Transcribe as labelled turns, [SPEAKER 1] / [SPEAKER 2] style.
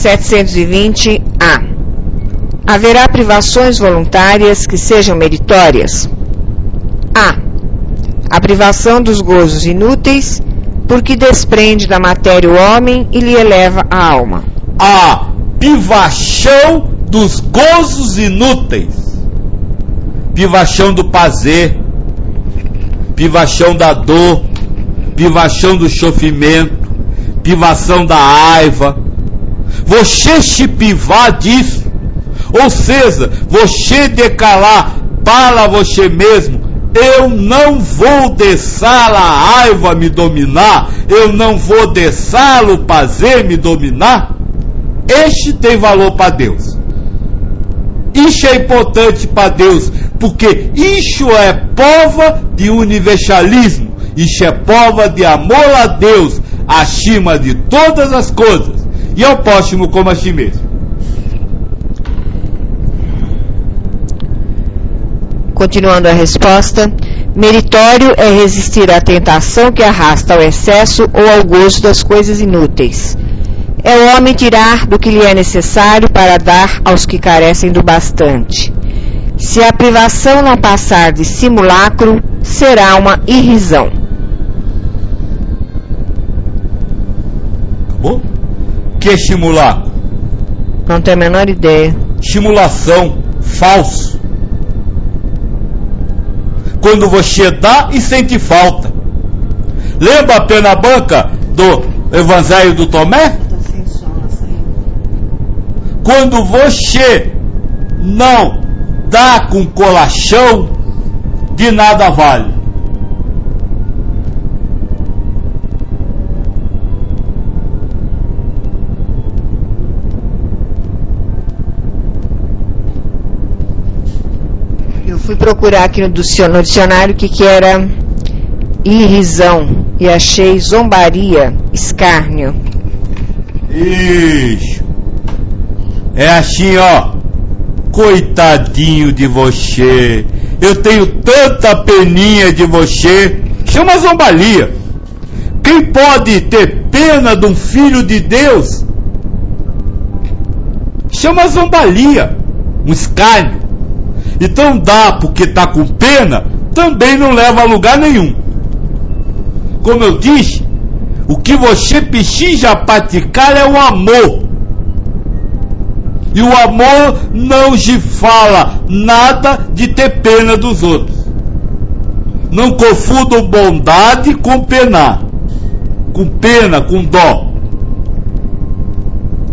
[SPEAKER 1] 720-A. Haverá privações voluntárias que sejam meritórias? A. A privação dos gozos inúteis, porque desprende da matéria o homem e lhe eleva a alma.
[SPEAKER 2] A privação dos gozos inúteis. Privação do prazer, privação da dor, privação do sofrimento, privação da raiva. Você se privar disso, ou seja, você declarar para você mesmo: eu não vou deixar a raiva me dominar, eu não vou deixar o prazer me dominar. Este tem valor para Deus. Isso é importante para Deus, porque isso é prova de universalismo, isso é prova de amor a Deus acima de todas as coisas e ao próximo como a si mesmo.
[SPEAKER 1] Continuando a resposta, meritório é resistir à tentação que arrasta ao excesso ou ao gozo das coisas inúteis. É o homem tirar do que lhe é necessário para dar aos que carecem do bastante. Se a privação não passar de simulacro, será uma irrisão.
[SPEAKER 2] Acabou? Que é simulacro?
[SPEAKER 1] Não tenho a menor ideia.
[SPEAKER 2] Simulação, falso. Quando você dá e sente falta. Lembra a pena banca do Evangelho do Tomé? Quando você não dá com coração, de nada vale.
[SPEAKER 1] Eu fui procurar aqui no dicionário o que era irrisão e achei zombaria, escárnio.
[SPEAKER 2] Isso. É assim, ó. Coitadinho de você. Eu tenho tanta peninha de você. Chama zombaria. Quem pode ter pena de um filho de Deus? Chama zombaria. Um escárnio. Então dá porque está com pena, também não leva a lugar nenhum. Como eu disse, o que você precisa praticar é o amor. E o amor não te fala nada de ter pena dos outros. Não confundam bondade com penar. Com pena, com dó.